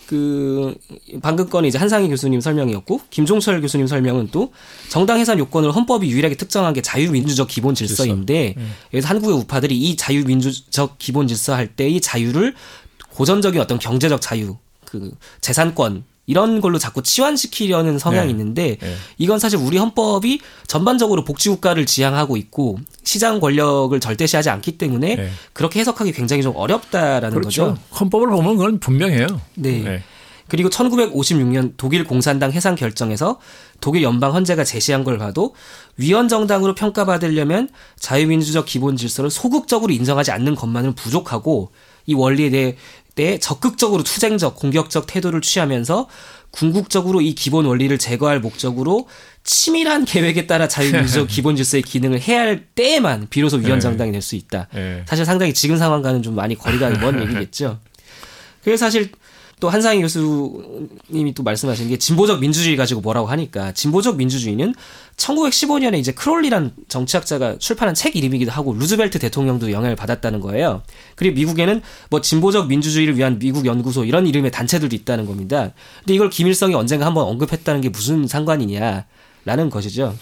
Speaker 4: 그 방금 건은 이제 한상희 교수님 설명이었고 김종철 교수님 설명은 또 정당 해산 요건을 헌법이 유일하게 특정한 게 자유민주적 기본 질서인데
Speaker 3: 네.
Speaker 4: 여기서 한국의 우파들이 이 자유민주적 기본 질서 할 때 이 자유를 고전적인 어떤 경제적 자유, 그 재산권 이런 걸로 자꾸 치환시키려는 성향이
Speaker 3: 네.
Speaker 4: 있는데
Speaker 3: 네.
Speaker 4: 이건 사실 우리 헌법이 전반적으로 복지국가를 지향하고 있고 시장 권력을 절대시하지 않기 때문에
Speaker 3: 네.
Speaker 4: 그렇게 해석하기 굉장히 좀 어렵다라는
Speaker 3: 그렇죠.
Speaker 4: 거죠.
Speaker 3: 헌법을 보면 그건 분명해요.
Speaker 4: 네.
Speaker 3: 네.
Speaker 4: 그리고 천구백오십육 년 독일 공산당 해산 결정에서 독일 연방 헌재가 제시한 걸 봐도 위헌 정당으로 평가받으려면 자유민주적 기본 질서를 소극적으로 인정하지 않는 것만은 부족하고 이 원리에 대해 때 적극적으로 투쟁적, 공격적 태도를 취하면서 궁극적으로 이 기본 원리를 제거할 목적으로 치밀한 계획에 따라 자유민주적 기본 질서의 기능을 해야 할 때에만 비로소 위헌 정당이 될 수 있다.
Speaker 3: 네.
Speaker 4: 사실 상당히 지금 상황과는 좀 많이 거리가 먼 얘기겠죠. 그래서 사실 또 한상희 교수님이 또 말씀하신 게 진보적 민주주의 가지고 뭐라고 하니까 진보적 민주주의는 천구백십오 년에 이제 크롤리란 정치학자가 출판한 책 이름이기도 하고 루즈벨트 대통령도 영향을 받았다는 거예요. 그리고 미국에는 뭐 진보적 민주주의를 위한 미국 연구소 이런 이름의 단체들도 있다는 겁니다. 근데 이걸 김일성이 언젠가 한번 언급했다는 게 무슨 상관이냐라는 것이죠.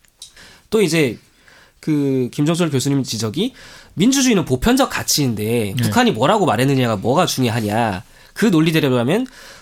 Speaker 4: 또 이제 그 김종철 교수님 지적이 민주주의는 보편적 가치인데
Speaker 3: 네.
Speaker 4: 북한이 뭐라고 말했느냐가 뭐가 중요하냐. 그 논리대로라면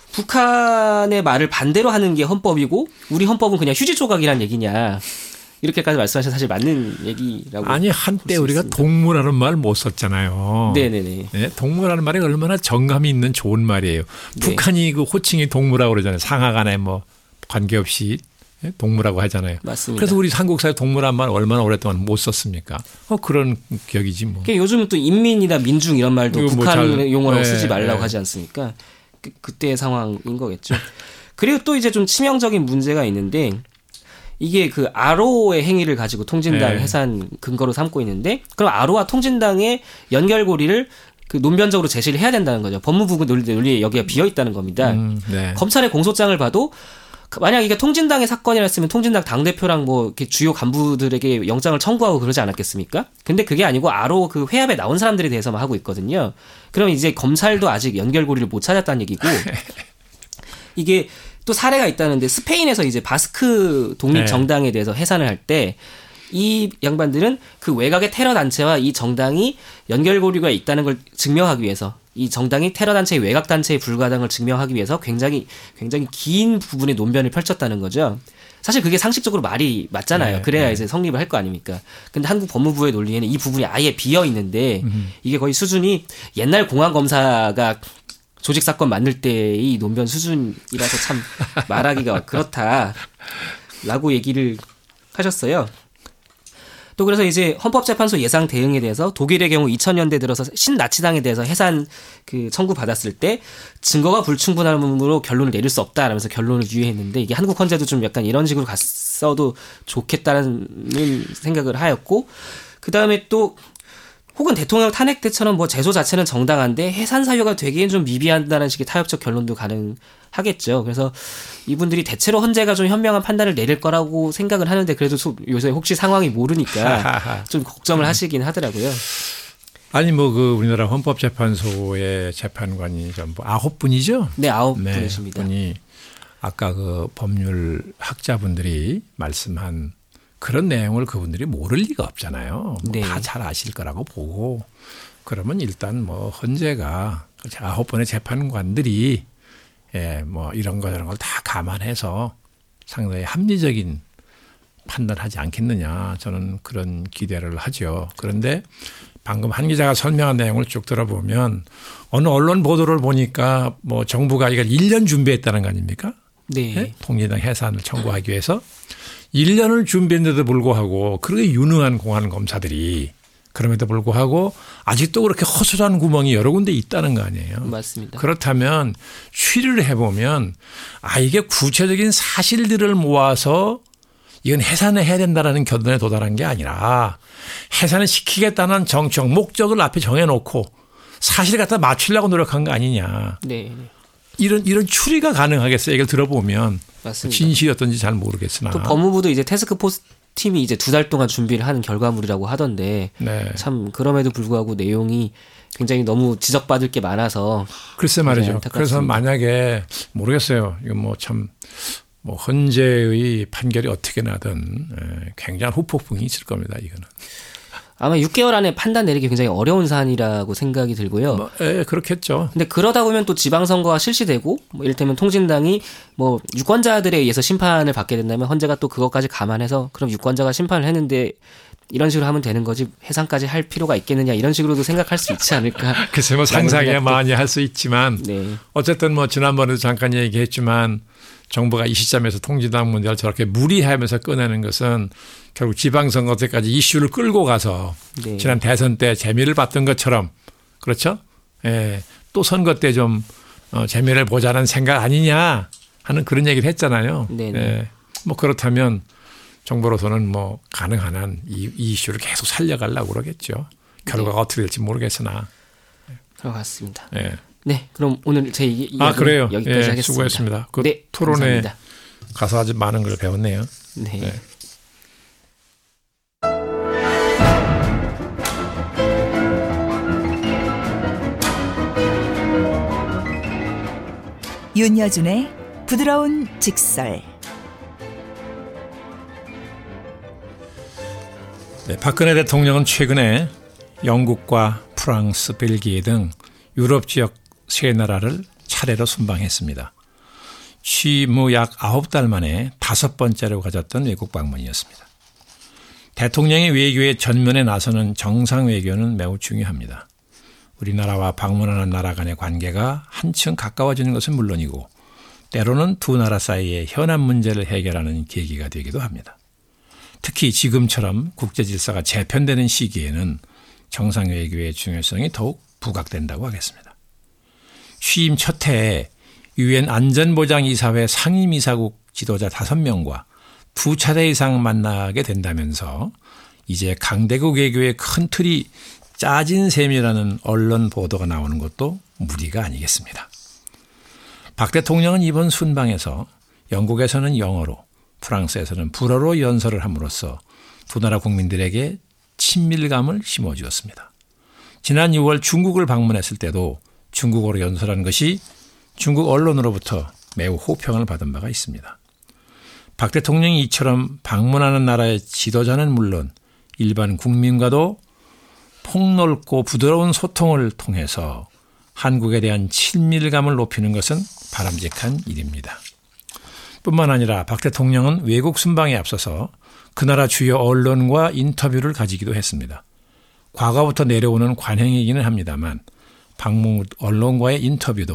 Speaker 4: 북한의 말을 반대로 하는 게 헌법이고 우리 헌법은 그냥 휴지 조각이란 얘기냐. 이렇게까지 말씀하셔서 사실 맞는 얘기라고.
Speaker 3: 아니 한때 우리가
Speaker 4: 있습니다.
Speaker 3: 동무라는 말 못 썼잖아요.
Speaker 4: 네네네.
Speaker 3: 네, 동무라는 말이 얼마나 정감이 있는 좋은 말이에요.
Speaker 4: 네.
Speaker 3: 북한이 그 호칭이 동무라고 그러잖아요. 상하간에 뭐 관계없이 동무라고 하잖아요.
Speaker 4: 맞습니다.
Speaker 3: 그래서 우리 한국사회 동무란 말 얼마나 오랫동안 못 썼습니까? 어, 그런 기억이지 뭐.
Speaker 4: 그러니까 요즘은 또 인민이나 민중 이런 말도
Speaker 3: 이거 뭐
Speaker 4: 북한
Speaker 3: 잘-
Speaker 4: 용어라고
Speaker 3: 네,
Speaker 4: 쓰지 말라고
Speaker 3: 네.
Speaker 4: 하지 않습니까? 그, 그때의 상황인 거겠죠. 그리고 또 이제 좀 치명적인 문제가 있는데 이게 그 아로의 행위를 가지고 통진당
Speaker 3: 네.
Speaker 4: 해산 근거로 삼고 있는데 그럼 아로와 통진당의 연결고리를 그 논변적으로 제시를 해야 된다는 거죠. 법무부 논리, 논리에 여기가 비어 있다는 겁니다.
Speaker 3: 음, 네.
Speaker 4: 검찰의 공소장을 봐도 만약 이게 통진당의 사건이었으면 통진당 당대표랑 뭐 이렇게 주요 간부들에게 영장을 청구하고 그러지 않았겠습니까? 근데 그게 아니고 아로 그 회합에 나온 사람들에 대해서만 하고 있거든요. 그럼 이제 검찰도 아직 연결고리를 못 찾았다는 얘기고 이게 또 사례가 있다는데 스페인에서 이제 바스크 독립
Speaker 3: 네.
Speaker 4: 정당에 대해서 해산을 할 때 이 양반들은 그 외곽의 테러 단체와 이 정당이 연결고리가 있다는 걸 증명하기 위해서 이 정당이 테러 단체의 외곽 단체에 불과한 걸 증명하기 위해서 굉장히 굉장히 긴 부분의 논변을 펼쳤다는 거죠. 사실 그게 상식적으로 말이 맞잖아요.
Speaker 3: 네,
Speaker 4: 그래야
Speaker 3: 네.
Speaker 4: 이제 성립을 할 거 아닙니까? 근데 한국 법무부의 논리에는 이 부분이 아예 비어 있는데
Speaker 3: 음.
Speaker 4: 이게 거의 수준이 옛날 공안 검사가 조직 사건 만들 때의 논변 수준이라서 참 말하기가 그렇다라고 얘기를 하셨어요. 또 그래서 이제 헌법재판소 예상 대응에 대해서 독일의 경우 이천 년대 들어서 신나치당에 대해서 해산 그 청구 받았을 때 증거가 불충분함으로 결론을 내릴 수 없다라면서 결론을 유예했는데 이게 한국 헌재도 좀 약간 이런 식으로 갔어도 좋겠다는 생각을 하였고 그 다음에 또 혹은 대통령 탄핵 때처럼 뭐 제소 자체는 정당한데 해산 사유가 되기엔 좀 미비한다는 식의 타협적 결론도 가능하겠죠. 그래서 이분들이 대체로 헌재가 좀 현명한 판단을 내릴 거라고 생각을 하는데 그래도 요새 혹시 상황이 모르니까 좀 걱정을 하시긴 하더라고요.
Speaker 3: 아니 뭐 그 우리나라 헌법재판소의 재판관이 전부 아홉 분이죠?
Speaker 4: 네, 아홉
Speaker 3: 네,
Speaker 4: 분이십니다.
Speaker 3: 분이 아까 그 법률 학자분들이 말씀한 그런 내용을 그분들이 모를 리가 없잖아요.
Speaker 4: 네.
Speaker 3: 다 잘 아실 거라고 보고 그러면 일단 뭐 헌재가 아홉 번의 재판관들이 예, 뭐 이런 거 저런 걸 다 감안해서 상당히 합리적인 판단하지 않겠느냐 저는 그런 기대를 하죠. 그런데 방금 한 기자가 설명한 내용을 쭉 들어보면 어느 언론 보도를 보니까 뭐 정부가 이걸 일 년 준비했다는 거 아닙니까?
Speaker 4: 네.
Speaker 3: 네? 통일당 해산을 청구하기 위해서 일 년을 준비했는데도 불구하고 그렇게 유능한 공안 검사들이 그럼에도 불구하고 아직도 그렇게 허술한 구멍이 여러 군데 있다는 거 아니에요.
Speaker 4: 맞습니다.
Speaker 3: 그렇다면 추리를 해보면 아 이게 구체적인 사실들을 모아서 이건 해산을 해야 된다는 결론에 도달한 게 아니라 해산을 시키겠다는 정책 목적을 앞에 정해놓고 사실 갖다 맞추려고 노력한 거 아니냐.
Speaker 4: 네.
Speaker 3: 이런 이런 추리가 가능하겠어요. 이걸 들어보면.
Speaker 4: 맞습니다.
Speaker 3: 진실이 어떤지 잘 모르겠으나.
Speaker 4: 또 법무부도 이제 태스크포스 팀이 이제 두 달 동안 준비를 하는 결과물이라고 하던데
Speaker 3: 네.
Speaker 4: 참 그럼에도 불구하고 내용이 굉장히 너무 지적받을 게 많아서
Speaker 3: 글쎄 말이죠.
Speaker 4: 안타깝습니다.
Speaker 3: 그래서 만약에 모르겠어요. 이거 뭐 참 뭐 헌재의 판결이 어떻게 나든 굉장한 후폭풍이 있을 겁니다. 이거는.
Speaker 4: 아마 육 개월 안에 판단 내리기 굉장히 어려운 사안이라고 생각이 들고요.
Speaker 3: 뭐, 예, 그렇겠죠.
Speaker 4: 근데 그러다 보면 또 지방선거가 실시되고 뭐 이를테면 통진당이 뭐 유권자들에 의해서 심판을 받게 된다면 헌재가 또 그것까지 감안해서 그럼 유권자가 심판을 했는데 이런 식으로 하면 되는 거지 해산까지 할 필요가 있겠느냐 이런 식으로도 생각할 수 있지 않을까.
Speaker 3: 글쎄 뭐 상상에 많이 할 수 있지만
Speaker 4: 네.
Speaker 3: 어쨌든 뭐 지난번에도 잠깐 얘기했지만 정부가 이 시점에서 통진당 문제를 저렇게 무리하면서 꺼내는 것은 결국 지방선거 때까지 이슈를 끌고 가서
Speaker 4: 네.
Speaker 3: 지난 대선 때 재미를 봤던 것처럼 그렇죠? 예. 또 선거 때 좀 어, 재미를 보자는 생각 아니냐 하는 그런 얘기를 했잖아요.
Speaker 4: 네네.
Speaker 3: 예. 뭐 그렇다면 정부로서는 뭐 가능한 한 이 이슈를 계속 살려가려고 그러겠죠. 결과가
Speaker 4: 네.
Speaker 3: 어떻게 될지 모르겠으나.
Speaker 4: 그런 것 같습니다.
Speaker 3: 예.
Speaker 4: 네, 그럼 오늘 제 이야기
Speaker 3: 아, 그래요.
Speaker 4: 여기까지
Speaker 3: 예,
Speaker 4: 하겠습니다.
Speaker 3: 수고했습니다. 그
Speaker 4: 네,
Speaker 3: 토론회
Speaker 4: 감사합니다.
Speaker 3: 가서 아주 많은 걸 배웠네요.
Speaker 4: 네.
Speaker 3: 네.
Speaker 2: 윤여준의 부드러운 직설.
Speaker 3: 네, 박근혜 대통령은 최근에 영국과 프랑스, 벨기에 등 유럽 지역 세 나라를 차례로 순방했습니다. 취임 후 약 아홉 달 만에 다섯 번째로 가졌던 외국 방문이었습니다. 대통령의 외교의 전면에 나서는 정상 외교는 매우 중요합니다. 우리나라와 방문하는 나라 간의 관계가 한층 가까워지는 것은 물론이고 때로는 두 나라 사이의 현안 문제를 해결하는 계기가 되기도 합니다. 특히 지금처럼 국제 질서가 재편되는 시기에는 정상 외교의 중요성이 더욱 부각된다고 하겠습니다. 취임 첫 해에 유엔 안전보장이사회 상임이사국 지도자 다섯 명과 두 차례 이상 만나게 된다면서 이제 강대국 외교의 큰 틀이 짜진 셈이라는 언론 보도가 나오는 것도 무리가 아니겠습니다. 박 대통령은 이번 순방에서 영국에서는 영어로 프랑스에서는 불어로 연설을 함으로써 두 나라 국민들에게 친밀감을 심어주었습니다. 지난 유월 중국을 방문했을 때도 중국어로 연설한 것이 중국 언론으로부터 매우 호평을 받은 바가 있습니다. 박 대통령이 이처럼 방문하는 나라의 지도자는 물론 일반 국민과도 폭넓고 부드러운 소통을 통해서 한국에 대한 친밀감을 높이는 것은 바람직한 일입니다. 뿐만 아니라 박 대통령은 외국 순방에 앞서서 그 나라 주요 언론과 인터뷰를 가지기도 했습니다. 과거부터 내려오는 관행이기는 합니다만 방문 언론과의 인터뷰도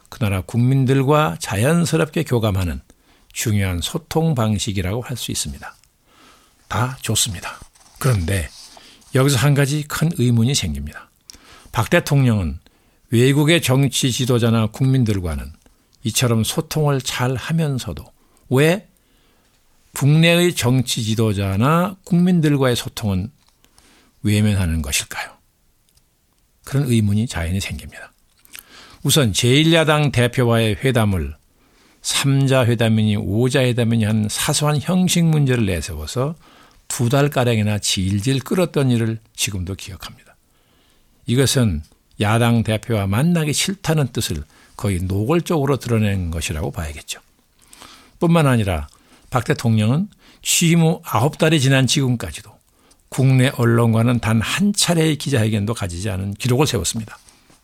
Speaker 3: 그 나라 국민들과 자연스럽게 교감하는 중요한 소통 방식이라고 할 수 있습니다. 다 좋습니다. 그런데 여기서 한 가지 큰 의문이 생깁니다. 박 대통령은 외국의 정치 지도자나 국민들과는 이처럼 소통을 잘 하면서도 왜 국내의 정치 지도자나 국민들과의 소통은 외면하는 것일까요? 그런 의문이 자연히 생깁니다. 우선 제일 야당 대표와의 회담을 삼자 회담이니 오자 회담이니 한 사소한 형식 문제를 내세워서 두 달가량이나 질질 끌었던 일을 지금도 기억합니다. 이것은 야당 대표와 만나기 싫다는 뜻을 거의 노골적으로 드러낸 것이라고 봐야겠죠. 뿐만 아니라 박 대통령은 취임 후 아홉 달이 지난 지금까지도 국내 언론과는 단 한 차례의 기자회견도 가지지 않은 기록을 세웠습니다.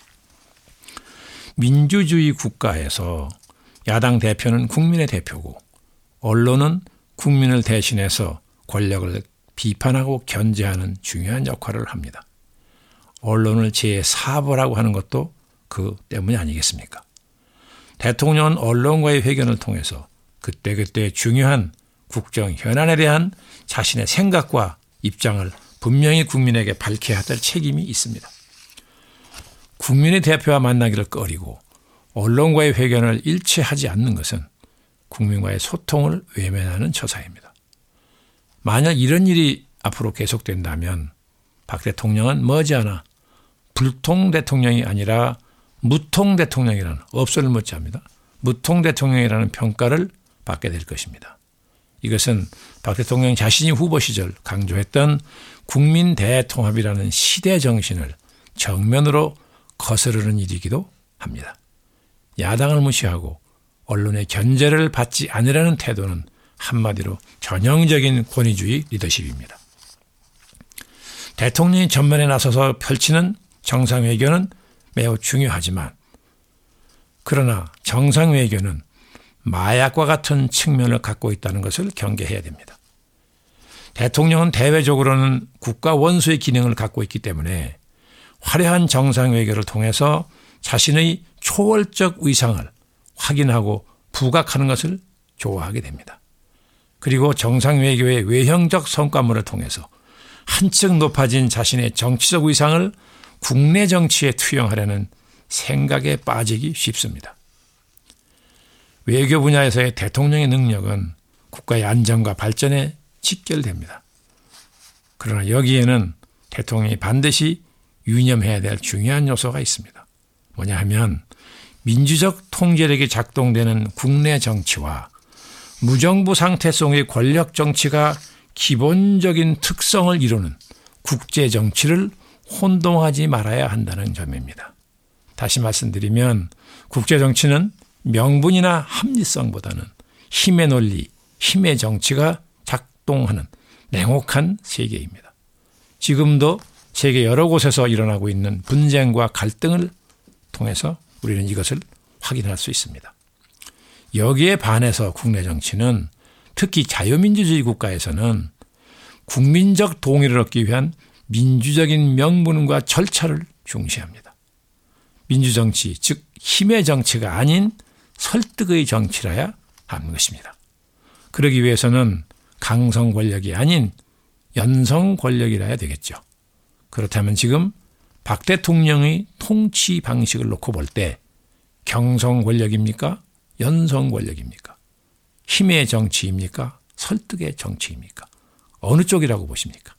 Speaker 3: 민주주의 국가에서 야당 대표는 국민의 대표고 언론은 국민을 대신해서 권력을 비판하고 견제하는 중요한 역할을 합니다. 언론을 제사부라고 하는 것도 그 때문이 아니겠습니까? 대통령은 언론과의 회견을 통해서 그때그때 중요한 국정 현안에 대한 자신의 생각과 입장을 분명히 국민에게 밝혀야 할 책임이 있습니다. 국민의 대표와 만나기를 꺼리고 언론과의 회견을 일체 하지 않는 것은 국민과의 소통을 외면하는 처사입니다. 만약 이런 일이 앞으로 계속된다면 박 대통령은 머지않아 불통 대통령이 아니라 무통 대통령이라는, 없어를 못지합니다. 무통 대통령이라는 평가를 받게 될 것입니다. 이것은 박 대통령 자신이 후보 시절 강조했던 국민 대통합이라는 시대 정신을 정면으로 거스르는 일이기도 합니다. 야당을 무시하고 언론의 견제를 받지 않으려는 태도는 한마디로 전형적인 권위주의 리더십입니다. 대통령이 전면에 나서서 펼치는 정상외교는 매우 중요하지만 그러나 정상외교는 마약과 같은 측면을 갖고 있다는 것을 경계해야 됩니다. 대통령은 대외적으로는 국가 원수의 기능을 갖고 있기 때문에 화려한 정상외교를 통해서 자신의 초월적 위상을 확인하고 부각하는 것을 좋아하게 됩니다. 그리고 정상외교의 외형적 성과물을 통해서 한층 높아진 자신의 정치적 위상을 국내 정치에 투영하려는 생각에 빠지기 쉽습니다. 외교 분야에서의 대통령의 능력은 국가의 안정과 발전에 직결됩니다. 그러나 여기에는 대통령이 반드시 유념해야 될 중요한 요소가 있습니다. 뭐냐 하면 민주적 통제력이 작동되는 국내 정치와 무정부 상태 속의 권력 정치가 기본적인 특성을 이루는 국제 정치를 혼동하지 말아야 한다는 점입니다. 다시 말씀드리면 국제 정치는 명분이나 합리성보다는 힘의 논리, 힘의 정치가 작동하는 냉혹한 세계입니다. 지금도 세계 여러 곳에서 일어나고 있는 분쟁과 갈등을 통해서 우리는 이것을 확인할 수 있습니다. 여기에 반해서 국내 정치는 특히 자유민주주의 국가에서는 국민적 동의를 얻기 위한 민주적인 명분과 절차를 중시합니다. 민주정치, 즉 힘의 정치가 아닌 설득의 정치라야 하는 것입니다. 그러기 위해서는 강성 권력이 아닌 연성 권력이라야 되겠죠. 그렇다면 지금 박 대통령의 통치 방식을 놓고 볼 때 경성 권력입니까? 연성 권력입니까? 힘의 정치입니까? 설득의 정치입니까? 어느 쪽이라고 보십니까?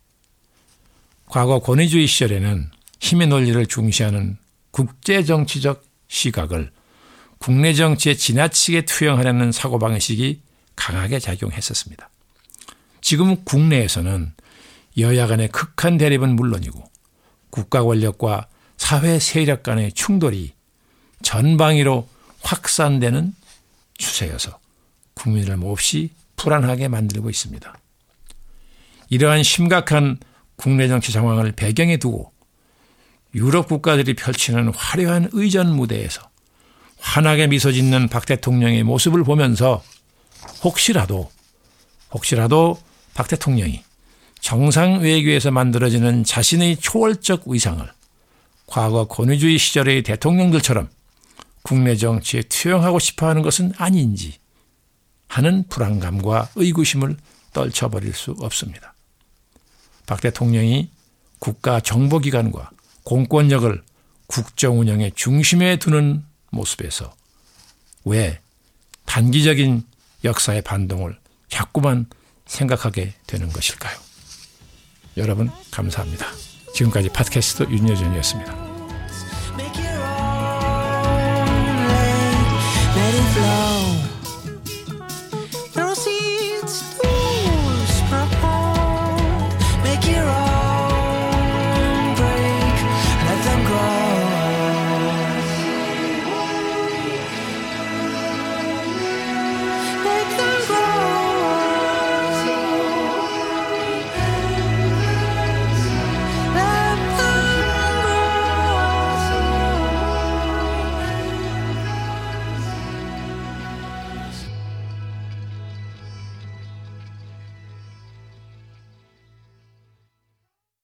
Speaker 3: 과거 권위주의 시절에는 힘의 논리를 중시하는 국제정치적 시각을 국내 정치에 지나치게 투영하려는 사고방식이 강하게 작용했었습니다. 지금 국내에서는 여야 간의 극한 대립은 물론이고 국가 권력과 사회 세력 간의 충돌이 전방위로 확산되는 추세여서 국민을 몹시 불안하게 만들고 있습니다. 이러한 심각한 국내 정치 상황을 배경에 두고 유럽 국가들이 펼치는 화려한 의전 무대에서 환하게 미소 짓는 박 대통령의 모습을 보면서 혹시라도 혹시라도 박 대통령이 정상 외교에서 만들어지는 자신의 초월적 위상을 과거 권위주의 시절의 대통령들처럼 국내 정치에 투영하고 싶어하는 것은 아닌지 하는 불안감과 의구심을 떨쳐버릴 수 없습니다. 박 대통령이 국가 정보기관과 공권력을 국정 운영의 중심에 두는 모습에서 왜 단기적인 역사의 반동을 자꾸만 생각하게 되는 것일까요? 여러분 감사합니다. 지금까지 팟캐스트 윤여준이었습니다.